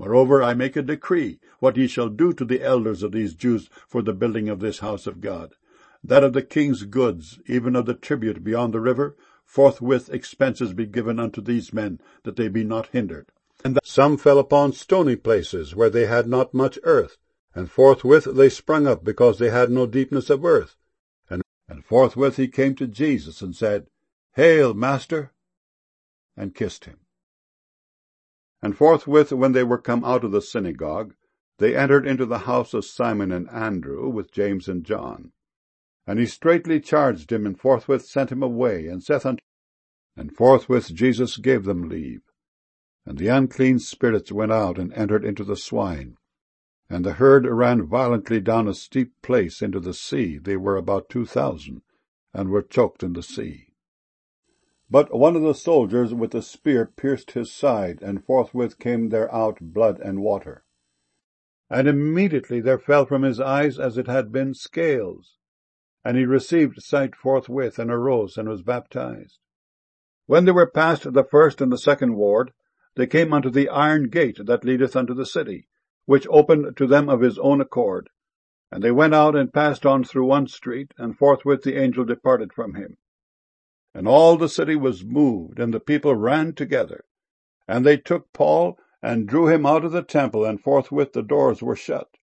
Moreover, I make a decree, what ye shall do to the elders of these Jews for the building of this house of God, that of the king's goods, even of the tribute beyond the river, forthwith expenses be given unto these men, that they be not hindered. And that some fell upon stony places, where they had not much earth, and forthwith they sprung up, because they had no deepness of earth. And forthwith he came to Jesus, and said, Hail, Master! and kissed him. And forthwith, when they were come out of the synagogue, they entered into the house of Simon and Andrew, with James and John. And he straitly charged him, and forthwith sent him away, and saith unto him, and forthwith Jesus gave them leave. And the unclean spirits went out, and entered into the swine. And the herd ran violently down a steep place into the sea. They were about 2,000, and were choked in the sea. But one of the soldiers with a spear pierced his side, and forthwith came there out blood and water. And immediately there fell from his eyes as it had been scales. And he received sight forthwith, and arose, and was baptized. When they were past the first and the second ward, they came unto the iron gate that leadeth unto the city, which opened to them of his own accord. And they went out and passed on through one street, and forthwith the angel departed from him. And all the city was moved, and the people ran together. And they took Paul, and drew him out of the temple, and forthwith the doors were shut.